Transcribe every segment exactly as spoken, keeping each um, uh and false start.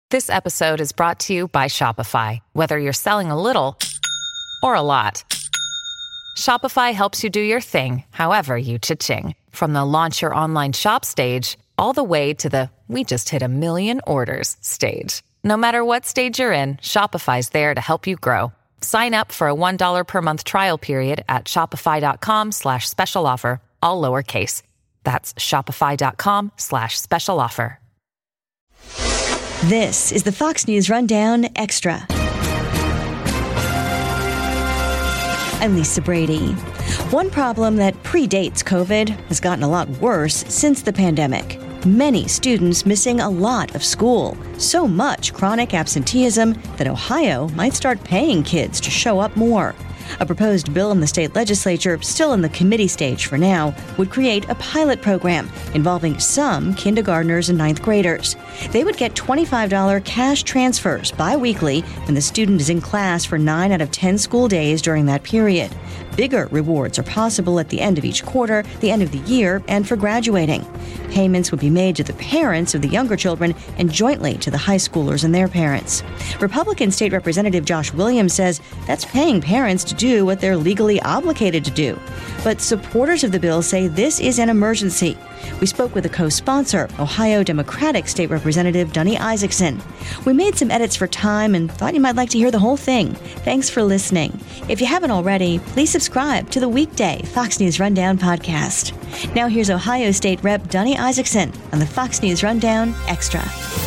This episode is brought to you by Shopify. Whether you're selling a little or a lot, Shopify helps you do your thing, however you cha-ching. From the launch your online shop stage, all the way to the we just hit a million orders stage. No matter what stage you're in, Shopify's there to help you grow. Sign up for a one dollar per month trial period at shopify.com slash special offer, all lowercase. That's shopify.com slash special offer. This is the Fox News Rundown Extra. I'm Lisa Brady. One problem that predates COVID has gotten a lot worse since the pandemic. Many students missing a lot of school. So much chronic absenteeism that Ohio might start paying kids to show up more. A proposed bill in the state legislature, still in the committee stage for now, would create a pilot program involving some kindergartners and ninth graders. They would get twenty-five dollars cash transfers bi-weekly when the student is in class for nine out of ten school days during that period. Bigger rewards are possible at the end of each quarter, the end of the year, and for graduating. Payments would be made to the parents of the younger children and jointly to the high schoolers and their parents. Republican State Representative Josh Williams says that's paying parents to do what they're legally obligated to do. But supporters of the bill say this is an emergency. We spoke with a co-sponsor, Ohio Democratic State Representative Dunny Isaacson. We made some edits for time and thought you might like to hear the whole thing. Thanks for listening. If you haven't already, please subscribe to the weekday Fox News Rundown podcast. Now here's Ohio State Rep Dunny Isaacson on the Fox News Rundown Extra.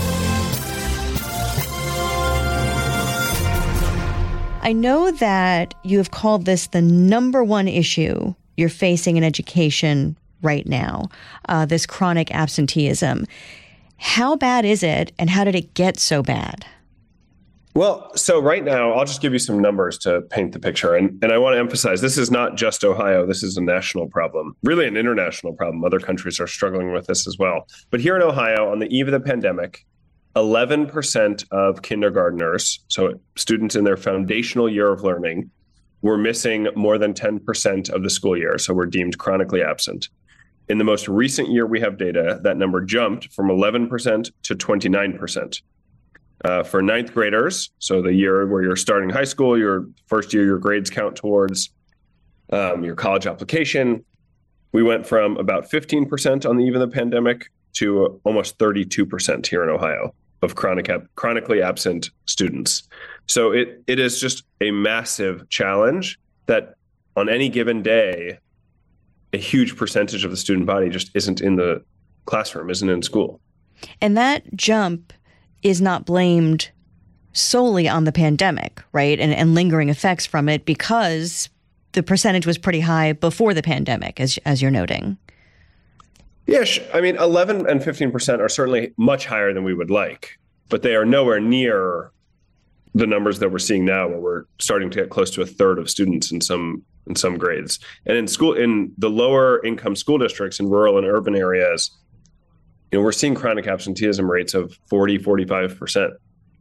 I know that you have called this the number one issue you're facing in education right now, uh, this chronic absenteeism. How bad is it, and how did it get so bad? Well, so right now, I'll just give you some numbers to paint the picture. And, and I want to emphasize, this is not just Ohio. This is a national problem, really an international problem. Other countries are struggling with this as well. But here in Ohio, on the eve of the pandemic, eleven percent of kindergartners, so students in their foundational year of learning, were missing more than ten percent of the school year, so were deemed chronically absent. In the most recent year we have data, that number jumped from eleven percent to twenty-nine percent. Uh, for ninth graders, so the year where you're starting high school, your first year, your grades count towards um, your college application, we went from about fifteen percent on the eve of the pandemic to uh, almost thirty-two percent here in Ohio of chronic ab- chronically absent students. So it it is just a massive challenge that on any given day, a huge percentage of the student body just isn't in the classroom, isn't in school. And that jump is not blamed solely on the pandemic, right? And, and lingering effects from it, because the percentage was pretty high before the pandemic, as as you're noting. Yeah, I mean, eleven and fifteen percent are certainly much higher than we would like, but they are nowhere near the numbers that we're seeing now, where we're starting to get close to a third of students in some in some grades. And in school, in the lower income school districts in rural and urban areas, you know, we're seeing chronic absenteeism rates of forty, forty-five percent.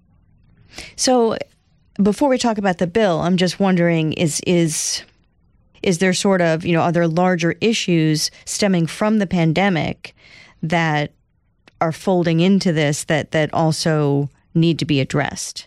So before we talk about the bill, I'm just wondering, is is is there sort of, you know, are there larger issues stemming from the pandemic that are folding into this that that also need to be addressed?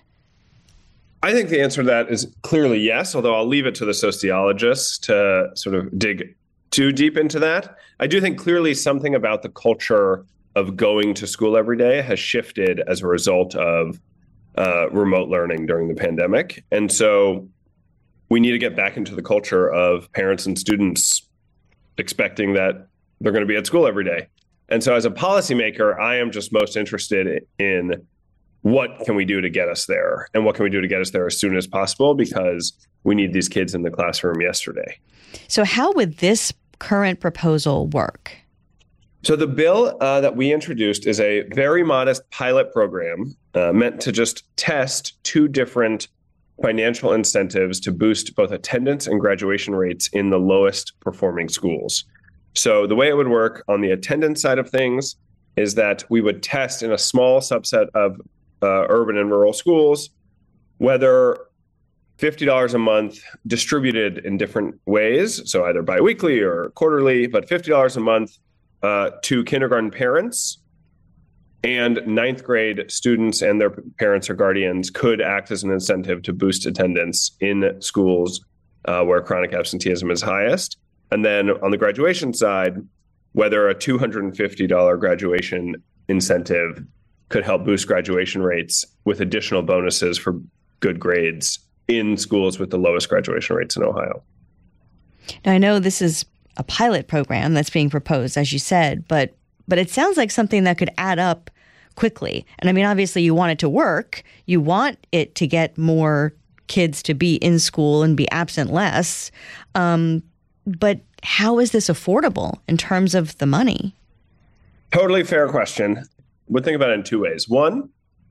I think the answer to that is clearly yes, although I'll leave it to the sociologists to sort of dig too deep into that. I do think clearly something about the culture of going to school every day has shifted as a result of uh, remote learning during the pandemic. And so we need to get back into the culture of parents and students expecting that they're going to be at school every day. And so as a policymaker, I am just most interested in what can we do to get us there, and what can we do to get us there as soon as possible, because we need these kids in the classroom yesterday. So how would this current proposal work? So the bill uh, that we introduced is a very modest pilot program uh, meant to just test two different financial incentives to boost both attendance and graduation rates in the lowest performing schools. So the way it would work on the attendance side of things is that we would test in a small subset of uh, urban and rural schools whether fifty dollars a month distributed in different ways, so either biweekly or quarterly, but fifty dollars a month uh, to kindergarten parents And ninth grade students and their parents or guardians could act as an incentive to boost attendance in schools uh, where chronic absenteeism is highest. And then on the graduation side, whether a two hundred fifty dollars graduation incentive could help boost graduation rates with additional bonuses for good grades in schools with the lowest graduation rates in Ohio. Now, I know this is a pilot program that's being proposed, as you said, but but it sounds like something that could add up quickly. And I mean, obviously, you want it to work. You want it to get more kids to be in school and be absent less. Um, but how is this affordable in terms of the money? Totally fair question. We'll think about it in two ways. One,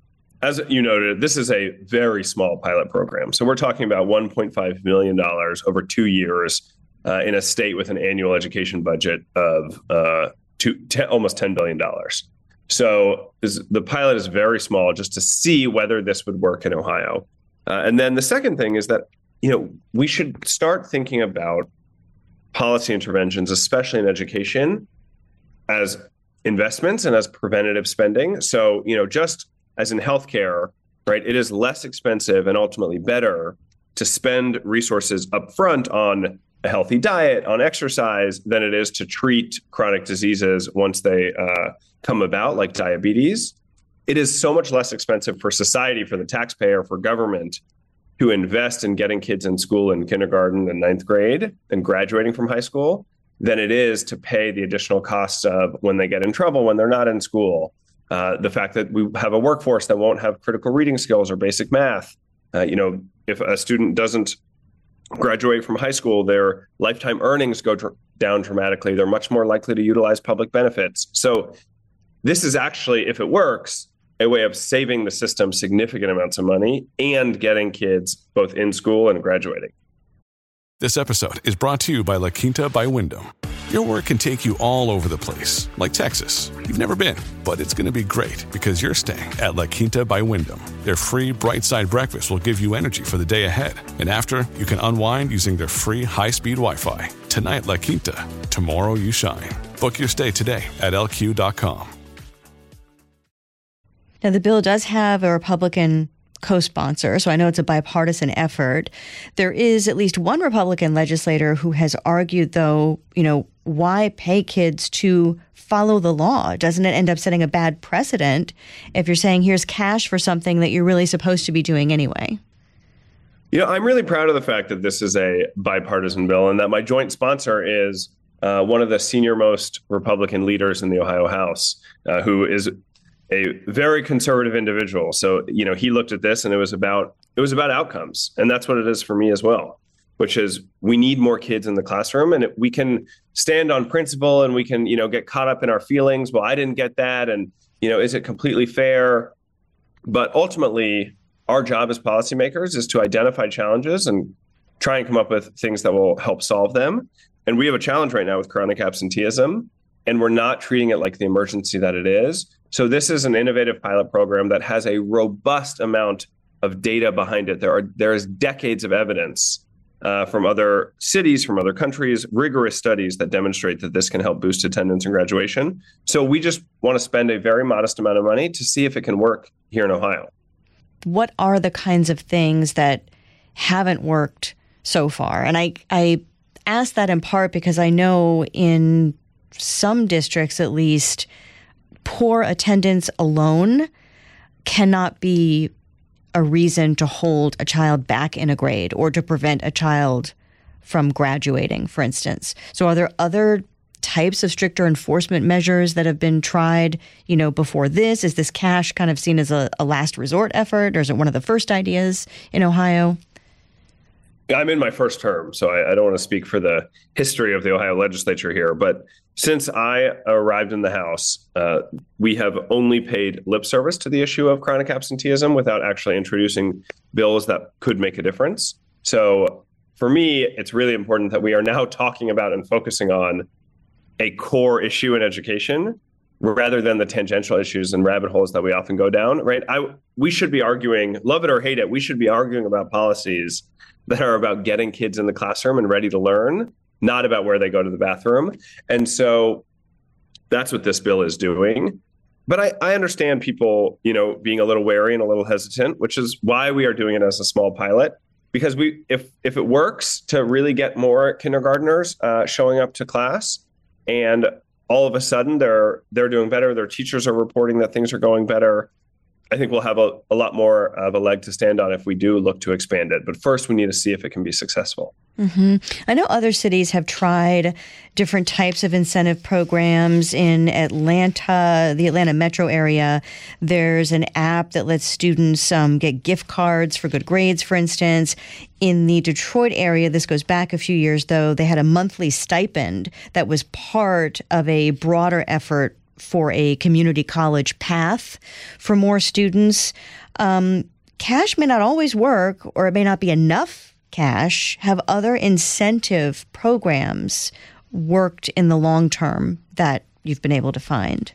as you noted, this is a very small pilot program. So we're talking about one point five million dollars over two years uh, in a state with an annual education budget of uh, two, ten, almost ten billion dollars. So is, the pilot is very small just to see whether this would work in Ohio. Uh, and then the second thing is that, you know, we should start thinking about policy interventions, especially in education, as investments and as preventative spending. So, you know, just as in healthcare, right, it is less expensive and ultimately better to spend resources upfront on a healthy diet, on exercise, than it is to treat chronic diseases once they uh, come about, like diabetes. It is so much less expensive for society, for the taxpayer, for government to invest in getting kids in school in kindergarten and ninth grade and graduating from high school than it is to pay the additional costs of when they get in trouble, when they're not in school. Uh, the fact that we have a workforce that won't have critical reading skills or basic math. Uh, you know, if a student doesn't graduate from high school, their lifetime earnings go dr- down dramatically. They're much more likely to utilize public benefits. So this is actually, if it works, a way of saving the system significant amounts of money and getting kids both in school and graduating. This episode is brought to you by La Quinta by Wyndham. Your work can take you all over the place, like Texas. You've never been, but it's going to be great because you're staying at La Quinta by Wyndham. Their free Bright Side breakfast will give you energy for the day ahead. And after, you can unwind using their free high-speed Wi-Fi. Tonight, La Quinta. Tomorrow, you shine. Book your stay today at L Q dot com. Now, the bill does have a Republican co-sponsor, so I know it's a bipartisan effort. There is at least one Republican legislator who has argued, though, you know, why pay kids to follow the law? Doesn't it end up setting a bad precedent if you're saying here's cash for something that you're really supposed to be doing anyway? You know, I'm really proud of the fact that this is a bipartisan bill and that my joint sponsor is uh, one of the senior most Republican leaders in the Ohio House, uh, who is a very conservative individual. So, you know, he looked at this and it was about it was about outcomes. And that's what it is for me as well, which is we need more kids in the classroom, and it, we can stand on principle and we can, you know, get caught up in our feelings. Well, I didn't get that. And, you know, is it completely fair? But ultimately, our job as policymakers is to identify challenges and try and come up with things that will help solve them. And we have a challenge right now with chronic absenteeism, and we're not treating it like the emergency that it is. So this is an innovative pilot program that has a robust amount of data behind it. There are there is decades of evidence uh, from other cities, from other countries, rigorous studies that demonstrate that this can help boost attendance and graduation. So we just want to spend a very modest amount of money to see if it can work here in Ohio. What are the kinds of things that haven't worked so far? And I, I ask that in part because I know in some districts, at least, poor attendance alone cannot be a reason to hold a child back in a grade or to prevent a child from graduating, for instance. So are there other types of stricter enforcement measures that have been tried, you know, before this? Is this cash kind of seen as a, a last resort effort, or is it one of the first ideas in Ohio? I'm in my first term, so I, I don't want to speak for the history of the Ohio legislature here. But since I arrived in the House, uh, we have only paid lip service to the issue of chronic absenteeism without actually introducing bills that could make a difference. So for me, it's really important that we are now talking about and focusing on a core issue in education rather than the tangential issues and rabbit holes that we often go down, right? I, we should be arguing, love it or hate it, we should be arguing about policies that are about getting kids in the classroom and ready to learn, not about where they go to the bathroom. And so that's what this bill is doing. But I, I understand people, you know, being a little wary and a little hesitant, which is why we are doing it as a small pilot. Because we, if if it works to really get more kindergartners uh, showing up to class, and all of a sudden they're they're doing better, their teachers are reporting that things are going better, I think we'll have a, a lot more of a leg to stand on if we do look to expand it. But first, we need to see if it can be successful. Mm-hmm. I know other cities have tried different types of incentive programs. In Atlanta, the Atlanta metro area, there's an app that lets students um, get gift cards for good grades, for instance. In the Detroit area, this goes back a few years, though, they had a monthly stipend that was part of a broader effort for a community college path for more students. Um, cash may not always work, or it may not be enough cash. Have other incentive programs worked in the long term that you've been able to find?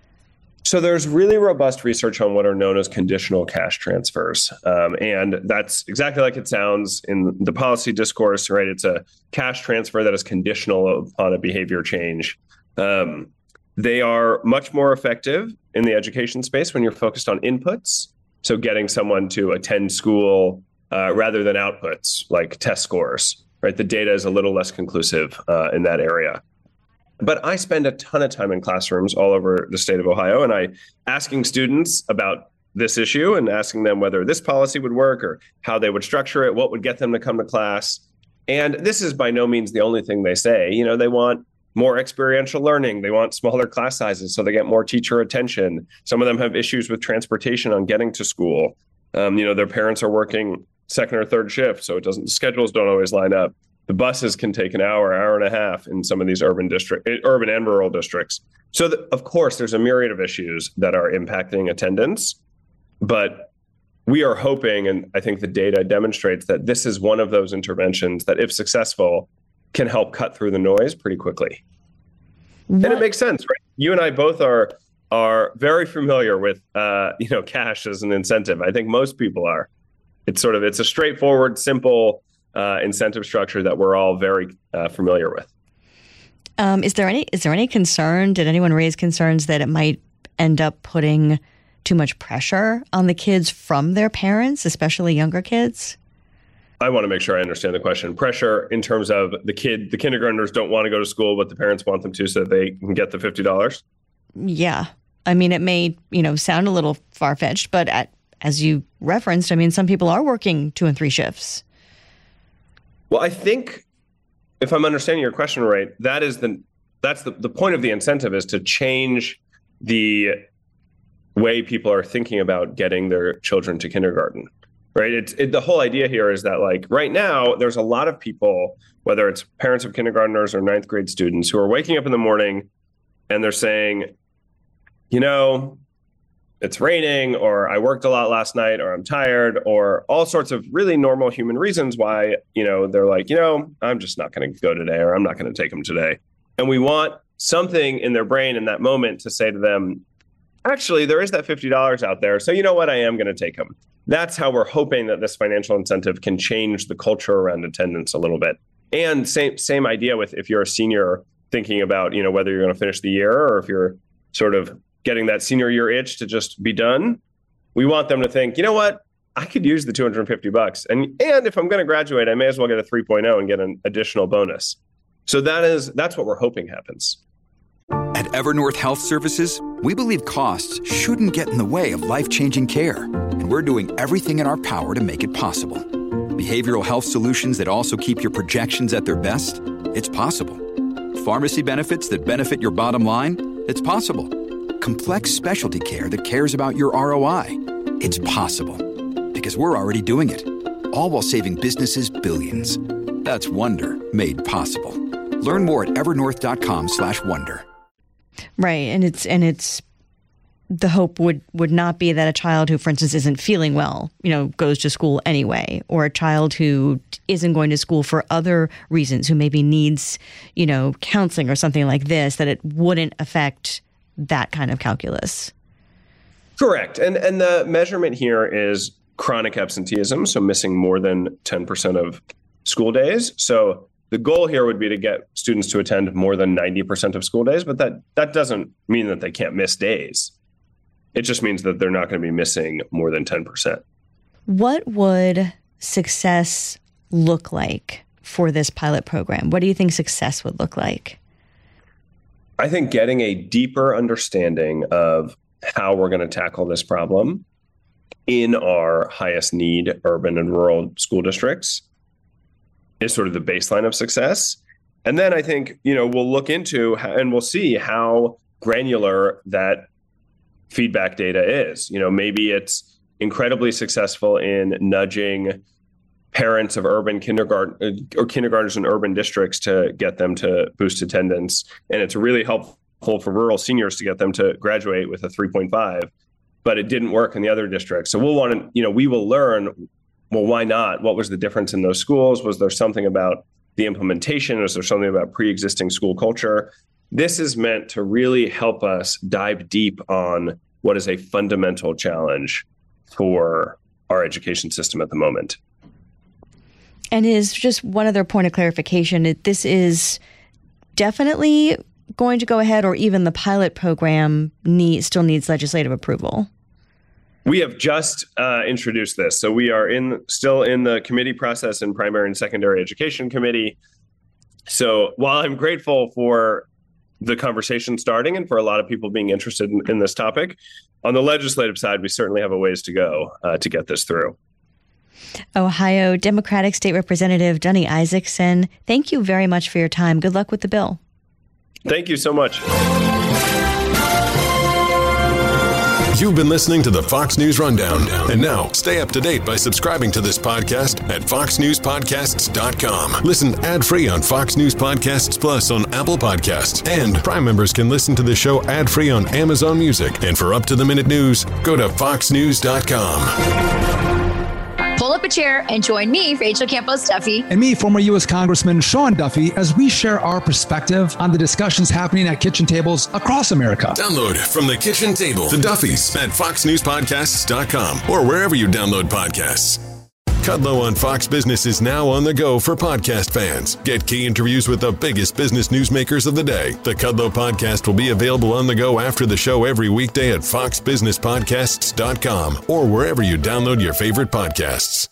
So there's really robust research on what are known as conditional cash transfers. Um, and that's exactly like it sounds in the policy discourse, right? It's a cash transfer that is conditional upon a behavior change. Um, They are much more effective in the education space when you're focused on inputs. So getting someone to attend school uh, rather than outputs like test scores, right? The data is a little less conclusive uh, in that area. But I spend a ton of time in classrooms all over the state of Ohio, and I asking students about this issue and asking them whether this policy would work or how they would structure it, what would get them to come to class. And this is by no means the only thing they say. You know, they want more experiential learning. They want smaller class sizes so they get more teacher attention. Some of them have issues with transportation on getting to school. Um, you know, their parents are working second or third shift, so it doesn't, schedules don't always line up. The buses can take an hour, hour and a half in some of these urban district, urban and rural districts. So the, of course, there's a myriad of issues that are impacting attendance, but we are hoping, and I think the data demonstrates that this is one of those interventions that, if successful, can help cut through the noise pretty quickly. What? And it makes sense, right? You and I both are are very familiar with uh, you know, cash as an incentive. I think most people are. It's sort of it's a straightforward, simple uh, incentive structure that we're all very uh, familiar with. Um, is there any is there any concern? Did anyone raise concerns that it might end up putting too much pressure on the kids from their parents, especially younger kids? I want to make sure I understand the question. Pressure in terms of the kid, the kindergartners don't want to go to school, but the parents want them to so that they can get the fifty dollars? Yeah. I mean, it may, you know, sound a little far-fetched, but at, as you referenced, I mean, some people are working two and three shifts. Well, I think if I'm understanding your question right, that is the that's the, the point of the incentive is to change the way people are thinking about getting their children to kindergarten. Right. It's it, the whole idea here is that, like, right now, there's a lot of people, whether it's parents of kindergartners or ninth grade students, who are waking up in the morning and they're saying, you know, it's raining, or I worked a lot last night, or I'm tired, or all sorts of really normal human reasons why, you know, they're like, you know, I'm just not going to go today, or I'm not going to take them today. And we want something in their brain in that moment to say to them, actually, there is that fifty dollars out there. So you know what? I am going to take them. That's how we're hoping that this financial incentive can change the culture around attendance a little bit. And same same idea with if you're a senior thinking about, you know, whether you're going to finish the year or if you're sort of getting that senior year itch to just be done. We want them to think, you know what, I could use the two hundred fifty bucks. And and if I'm going to graduate, I may as well get a three point oh and get an additional bonus. So that is that's what we're hoping happens. At Evernorth Health Services, we believe costs shouldn't get in the way of life-changing care, and we're doing everything in our power to make it possible. Behavioral health solutions that also keep your projections at their best? It's possible. Pharmacy benefits that benefit your bottom line? It's possible. Complex specialty care that cares about your R O I? It's possible. Because we're already doing it. All while saving businesses billions. That's Wonder made possible. Learn more at evernorth.com slash wonder. Right. And it's and it's the hope would, would not be that a child who, for instance, isn't feeling well, you know, goes to school anyway, or a child who isn't going to school for other reasons, who maybe needs, you know, counseling or something like this, that it wouldn't affect that kind of calculus. Correct. And and the measurement here is chronic absenteeism, so missing more than ten percent of school days. So the goal here would be to get students to attend more than ninety percent of school days, but that that doesn't mean that they can't miss days. It just means that they're not going to be missing more than ten percent. What would success look like for this pilot program? What do you think success would look like? I think getting a deeper understanding of how we're going to tackle this problem in our highest need urban and rural school districts is sort of the baseline of success. And then I think, you know, we'll look into how, and we'll see how granular that feedback data is. You know, maybe it's incredibly successful in nudging parents of urban kindergarten or kindergartners in urban districts to get them to boost attendance. And it's really helpful for rural seniors to get them to graduate with a three point five, but it didn't work in the other districts. So we'll want to, you know, we will learn, well, why not? What was the difference in those schools? Was there something about the implementation? Was there something about pre-existing school culture? This is meant to really help us dive deep on what is a fundamental challenge for our education system at the moment. And is just one other point of clarification, this is definitely going to go ahead, or even the pilot program need, still needs legislative approval? We have just uh, introduced this. So we are in still in the committee process in primary and secondary education committee. So while I'm grateful for the conversation starting and for a lot of people being interested in, in this topic, on the legislative side, we certainly have a ways to go uh, to get this through. Ohio Democratic State Representative Dunny Isaacson, thank you very much for your time. Good luck with the bill. Thank you so much. You've been listening to the Fox News Rundown. And now, stay up to date by subscribing to this podcast at fox news podcasts dot com. Listen ad-free on Fox News Podcasts Plus on Apple Podcasts. And Prime members can listen to the show ad-free on Amazon Music. And for up-to-the-minute news, go to fox news dot com. Pull up a chair and join me, Rachel Campos Duffy. And me, former U S Congressman Sean Duffy, as we share our perspective on the discussions happening at kitchen tables across America. Download From the Kitchen Table, The Duffys at fox news podcasts dot com or wherever you download podcasts. Kudlow on Fox Business is now on the go for podcast fans. Get key interviews with the biggest business newsmakers of the day. The Kudlow podcast will be available on the go after the show every weekday at fox business podcasts dot com or wherever you download your favorite podcasts.